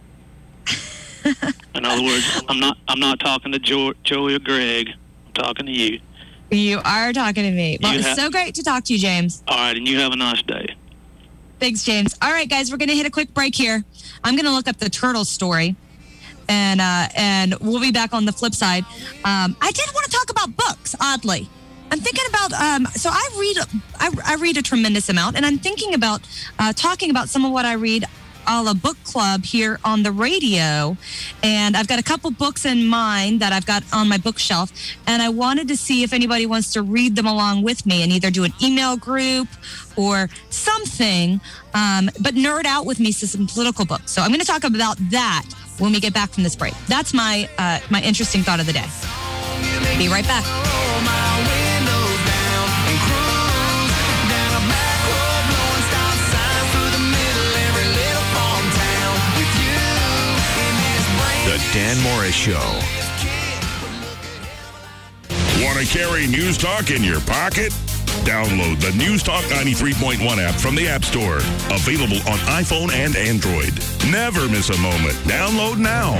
In other words, I'm not talking to Joey or Greg. I'm talking to you. You are talking to me. Well, it's so great to talk to you, James. All right, and you have a nice day. Thanks, James. All right, guys, we're going to hit a quick break here. I'm going to look up the Turtle Story, and we'll be back on the flip side. I did want to talk about books, oddly. I'm thinking about, so I read a tremendous amount, and I'm thinking about talking about some of what I read a la book club here on the radio. And I've got a couple books in mind that I've got on my bookshelf, and I wanted to see if anybody wants to read them along with me and either do an email group or something, but nerd out with me to some political books. So I'm going to talk about that when we get back from this break. That's my my interesting thought of the day. Be right back. The Dan Morris Show. Want to carry News Talk in your pocket? Download the News Talk 93.1 app from the App Store. Available on iPhone and Android. Never miss a moment. Download now.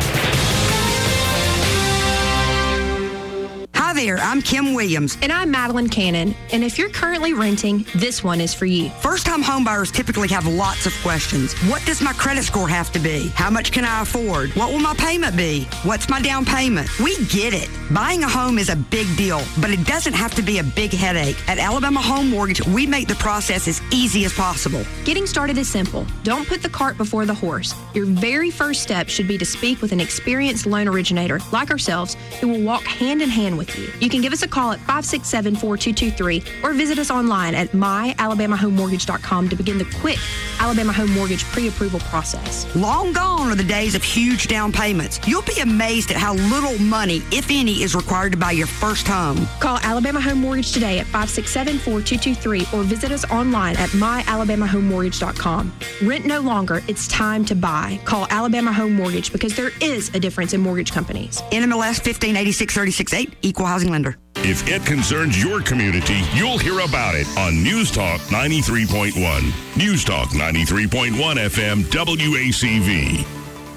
Hi there, I'm Kim Williams. And I'm Madeline Cannon. And if you're currently renting, this one is for you. First-time homebuyers typically have lots of questions. What does my credit score have to be? How much can I afford? What will my payment be? What's my down payment? We get it. Buying a home is a big deal, but it doesn't have to be a big headache. At Alabama Home Mortgage, we make the process as easy as possible. Getting started is simple. Don't put the cart before the horse. Your very first step should be to speak with an experienced loan originator like ourselves who will walk hand in hand with you. You can give us a call at 567-4223 or visit us online at myalabamahomemortgage.com to begin the quick Alabama Home Mortgage pre-approval process. Long gone are the days of huge down payments. You'll be amazed at how little money, if any, is required to buy your first home. Call Alabama Home Mortgage today at 567-4223 or visit us online at myalabamahomemortgage.com. Rent no longer. It's time to buy. Call Alabama Home Mortgage because there is a difference in mortgage companies. NMLS 1586-36-8, Equal Housing Lender. If it concerns your community, you'll hear about it on News Talk 93.1. News Talk 93.1 FM WACV.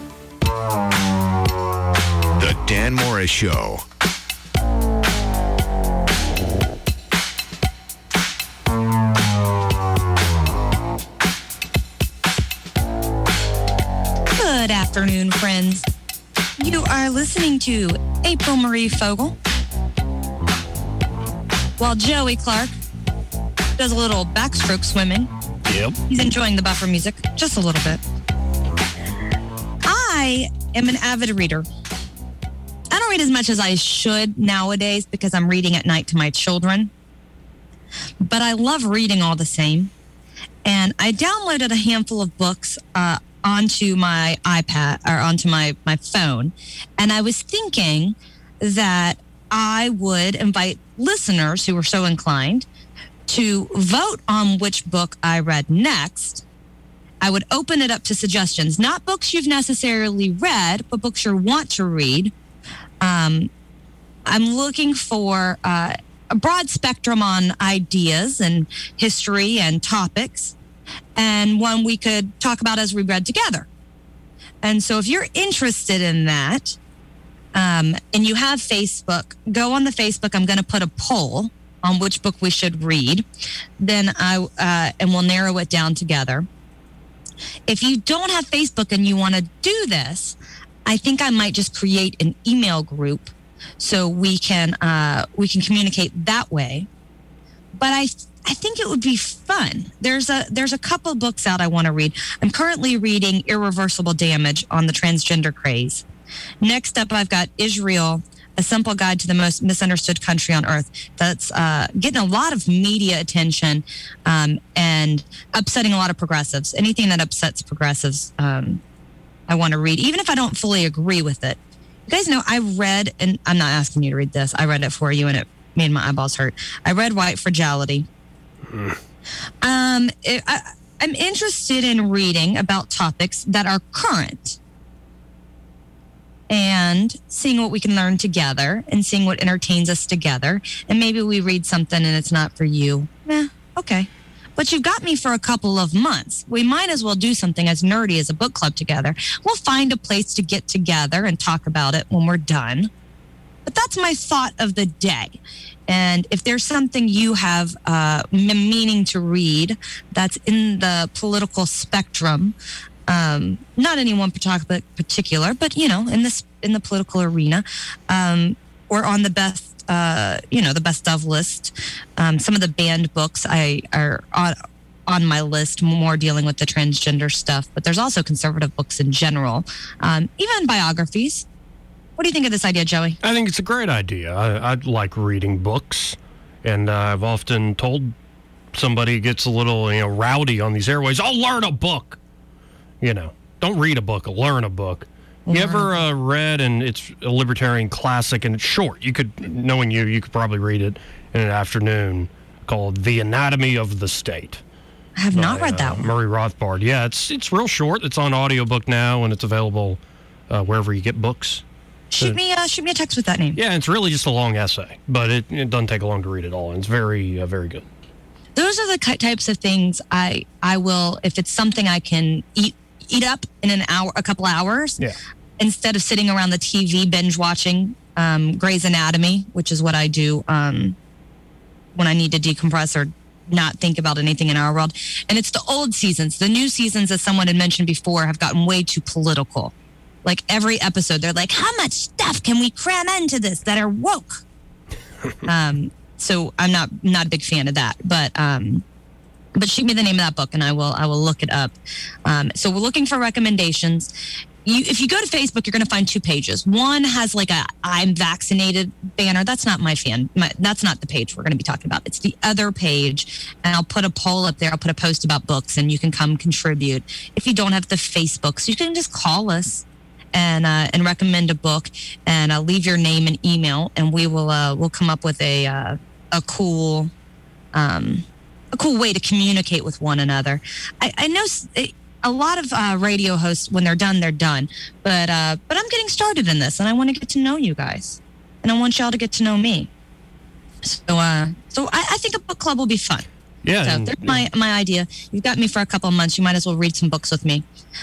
The Dan Morris Show. Good afternoon, friends. You are listening to April Marie Fogle, while Joey Clark does a little backstroke swimming. Yep. He's enjoying the buffer music just a little bit. I am an avid reader. I don't read as much as I should nowadays because I'm reading at night to my children. But I love reading all the same. And I downloaded a handful of books onto my iPad or onto my phone. And I was thinking that I would invite listeners who were so inclined to vote on which book I read next. I would open it up to suggestions, not books you've necessarily read, but books you want to read. I'm looking for a broad spectrum on ideas and history and topics, and one we could talk about as we read together. And so if you're interested in that, and you have Facebook, go on the Facebook. I'm going to put a poll on which book we should read. Then and we'll narrow it down together. If you don't have Facebook and you want to do this, I think I might just create an email group so we can communicate that way. But I I think it would be fun. There's a couple of books out I want to read. I'm currently reading Irreversible Damage on the transgender craze. Next up, I've got Israel, A Simple Guide to the Most Misunderstood Country on Earth. That's getting a lot of media attention and upsetting a lot of progressives. Anything that upsets progressives, I want to read, even if I don't fully agree with it. You guys know I read, and I'm not asking you to read this. I read it for you, and it made my eyeballs hurt. I read White Fragility. I'm interested in reading about topics that are current and seeing what we can learn together and seeing what entertains us together. And maybe we read something and it's not for you. Okay. But you've got me for a couple of months. We might as well do something as nerdy as a book club together. We'll find a place to get together and talk about it when we're done. But that's my thought of the day. And if there's something you have meaning to read that's in the political spectrum, not any one particular, but in the political arena, or on the best, the best of list. Some of the banned books are on my list, more dealing with the transgender stuff. But there's also conservative books in general, even biographies. What do you think of this idea, Joey? I think it's a great idea. I like reading books, and I've often told somebody gets a little rowdy on these airways, I'll learn a book. Don't read a book, learn a book. You ever read, and it's a libertarian classic, and it's short. You could probably read it in an afternoon, called The Anatomy of the State. I have not read that one. Murray Rothbard. Yeah, it's real short. It's on audiobook now, and it's available wherever you get books. Shoot me a text with that name. Yeah, it's really just a long essay, but it doesn't take long to read it all, and it's very, very good. Those are the types of things I will, if it's something I can eat up in a couple hours, instead of sitting around the TV binge watching Grey's Anatomy, which is what I do when I need to decompress or not think about anything in our world. And it's the old seasons. The new seasons, as someone had mentioned before, have gotten way too political. Like every episode, they're like, how much stuff can we cram into this that are woke? So I'm not a big fan of that. But shoot me the name of that book and I will look it up. So we're looking for recommendations. If you go to Facebook, you're going to find two pages. One has like a I'm vaccinated banner. That's not that's not the page we're going to be talking about. It's the other page. And I'll put a poll up there. I'll put a post about books and you can come contribute. If you don't have the Facebook, so you can just call us and recommend a book and leave your name and email, and we'll come up with a cool way to communicate with one another. I know a lot of radio hosts, when they're done, but I'm getting started in this, and I want to get to know you guys, and I want y'all to get to know me. So I think a book club will be fun. Yeah, so there's my idea. You've got me for a couple of months. You might as well read some books with me.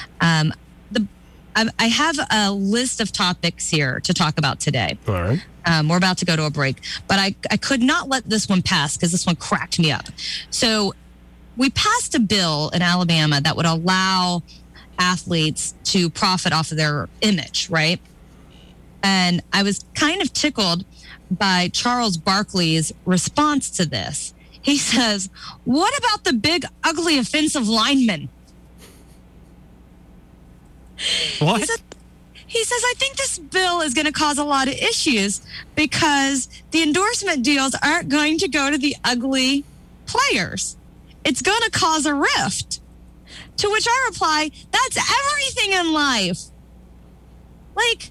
I have a list of topics here to talk about today. All right. We're about to go to a break, but I could not let this one pass because this one cracked me up. So we passed a bill in Alabama that would allow athletes to profit off of their image, right? And I was kind of tickled by Charles Barkley's response to this. He says, what about the big, ugly, offensive lineman? What? He says, I think this bill is going to cause a lot of issues because the endorsement deals aren't going to go to the ugly players. It's going to cause a rift. To which I reply, that's everything in life. Like,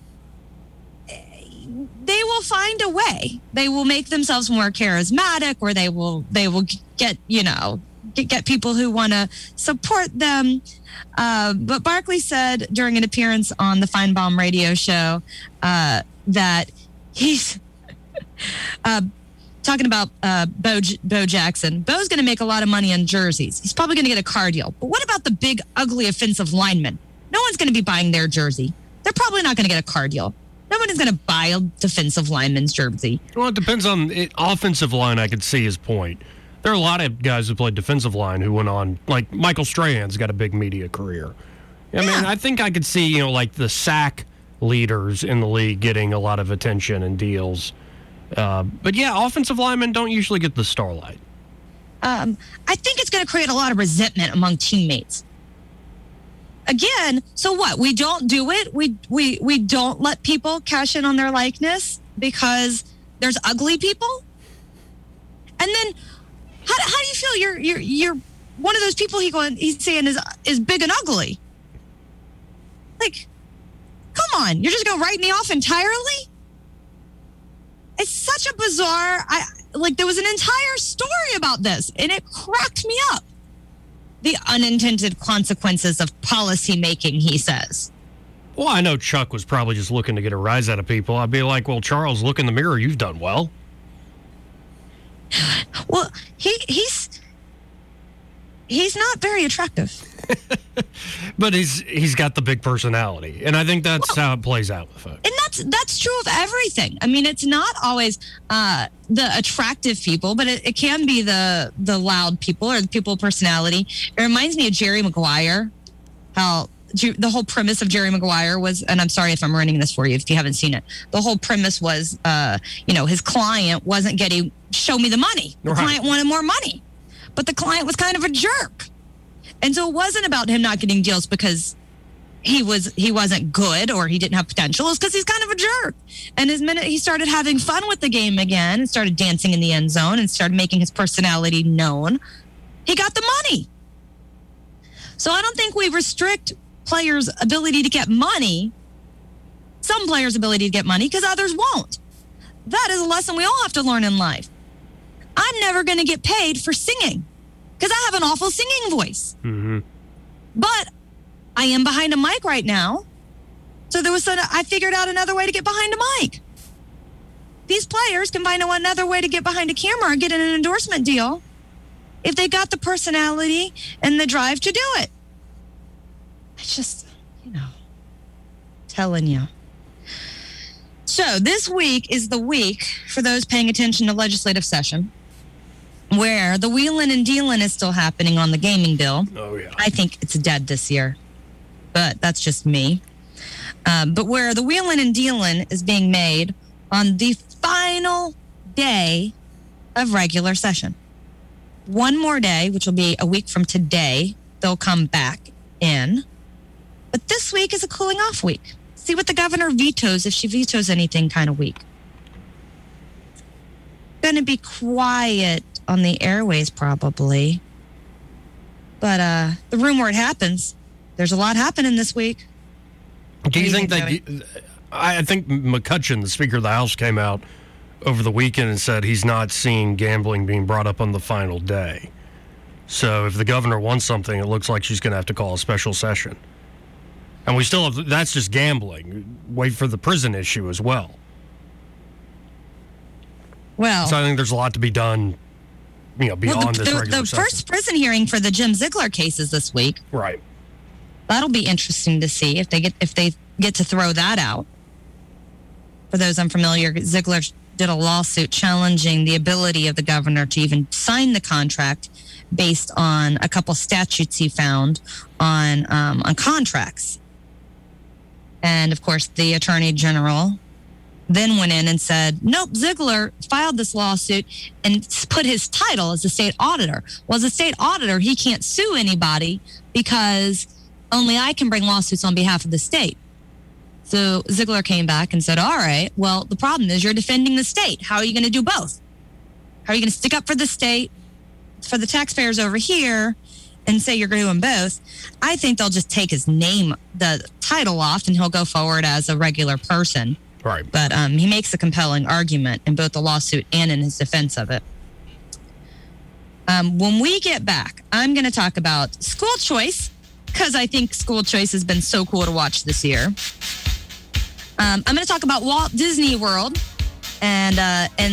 they will find a way. They will make themselves more charismatic, or they will get, get people who want to support them. But Barkley said during an appearance on the Feinbaum radio show that he's talking about Bo Jackson. Bo's going to make a lot of money on jerseys. He's probably going to get a car deal. But what about the big, ugly, offensive lineman? No one's going to be buying their jersey. They're probably not going to get a car deal. Nobody's going to buy a defensive lineman's jersey. Well, it depends on offensive line. I could see his point. There are a lot of guys who played defensive line who went on, like Michael Strahan's got a big media career. I mean, I think I could see, like the sack leaders in the league getting a lot of attention and deals. But yeah, offensive linemen don't usually get the starlight. I think it's going to create a lot of resentment among teammates. Again, so what? We don't do it. We don't let people cash in on their likeness because there's ugly people. And then, how do you feel? You're one of those people he's saying is big and ugly. Like, come on, you're just gonna write me off entirely? It's such a bizarre. There was an entire story about this, and it cracked me up. The unintended consequences of policy making, he says. Well, I know Chuck was probably just looking to get a rise out of people. I'd be like, well, Charles, look in the mirror. You've done well. Well, he's not very attractive. But he's got the big personality. And I think that's how it plays out with folks. And that's true of everything. I mean, it's not always the attractive people, but it can be the loud people or the people with personality. It reminds me of Jerry Maguire, how the whole premise of Jerry Maguire was, and I'm sorry if I'm running this for you if you haven't seen it. The whole premise was, his client wasn't getting, show me the money. The client wanted more money, but the client was kind of a jerk. And so it wasn't about him not getting deals because he wasn't good or he didn't have potential. It's because he's kind of a jerk. And his minute he started having fun with the game again and started dancing in the end zone and started making his personality known, he got the money. So I don't think we restrict players' ability to get money, some players' ability to get money, because others won't. That is a lesson we all have to learn in life. I'm never going to get paid for singing because I have an awful singing voice. Mm-hmm. But I am behind a mic right now. So I figured out another way to get behind a mic. These players can find another way to get behind a camera and get an endorsement deal if they got the personality and the drive to do it. It's just, telling you. So this week is the week for those paying attention to legislative session where the wheelin' and dealin' is still happening on the gaming bill. Oh, yeah. I think it's dead this year, but that's just me. But where the wheelin' and dealin' is being made on the final day of regular session. One more day, which will be a week from today, they'll come back in. But this week is a cooling off week. See what the governor vetoes, if she vetoes anything kind of week. Going to be quiet on the airways probably. But the room where it happens, there's a lot happening this week. Do you think I think McCutcheon, the Speaker of the House, came out over the weekend and said he's not seeing gambling being brought up on the final day. So if the governor wants something, it looks like she's going to have to call a special session. And we still have, that's just gambling. Wait for the prison issue as well. Well, so I think there's a lot to be done, beyond this regular the first prison hearing for the Jim Ziegler cases this week. Right. That'll be interesting to see if they get to throw that out. For those unfamiliar, Ziegler did a lawsuit challenging the ability of the governor to even sign the contract based on a couple statutes he found on contracts. And of course, the attorney general then went in and said, nope, Ziegler filed this lawsuit and put his title as a state auditor. Well, as a state auditor, he can't sue anybody because only I can bring lawsuits on behalf of the state. So Ziegler came back and said, all right, well, the problem is you're defending the state. How are you going to do both? How are you going to stick up for the state, for the taxpayers over here, and say you're doing both? I think they'll just take his name, the title off, and he'll go forward as a regular person. Right. But he makes a compelling argument in both the lawsuit and in his defense of it. When we get back, I'm going to talk about school choice, because I think school choice has been so cool to watch this year. I'm going to talk about Walt Disney World and